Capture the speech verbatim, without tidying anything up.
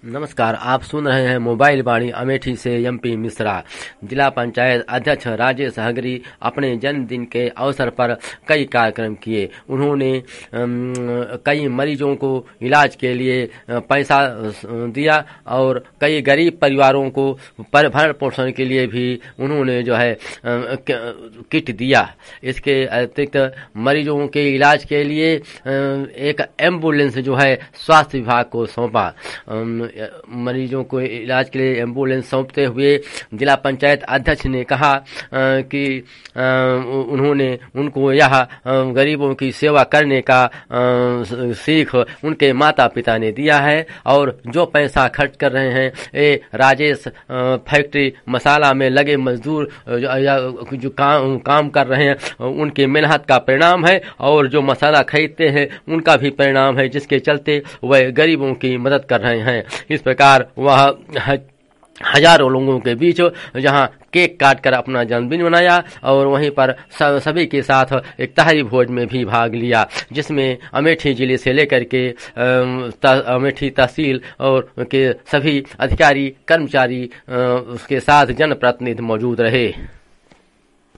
नमस्कार, आप सुन रहे हैं मोबाइल वाणी अमेठी से एमपी मिश्रा। जिला पंचायत अध्यक्ष राजेश हगरी अपने जन्मदिन के अवसर पर कई कार्यक्रम किए। उन्होंने कई मरीजों को इलाज के लिए पैसा दिया और कई गरीब परिवारों को भरण पोषण के लिए भी उन्होंने जो है किट दिया। इसके अतिरिक्त मरीजों के इलाज के लिए एक एम्बुलेंस जो है स्वास्थ्य विभाग को सौंपा। मरीजों को इलाज के लिए एम्बुलेंस सौंपते हुए जिला पंचायत अध्यक्ष ने कहा कि उन्होंने उनको यह गरीबों की सेवा करने का सीख उनके माता पिता ने दिया है और जो पैसा खर्च कर रहे हैं ये राजेश फैक्ट्री मसाला में लगे मजदूर जो काम काम कर रहे हैं उनकी मेहनत का परिणाम है और जो मसाला खरीदते हैं उनका भी परिणाम है, जिसके चलते वह गरीबों की मदद कर रहे हैं। इस प्रकार वह हजारों लोगों के बीच जहां केक काट कर अपना जन्मदिन मनाया और वहीं पर सभी के साथ एक तहरी भोज में भी भाग लिया, जिसमें अमेठी जिले से लेकर के अमेठी तहसील और के सभी अधिकारी कर्मचारी उसके साथ जनप्रतिनिधि मौजूद रहे।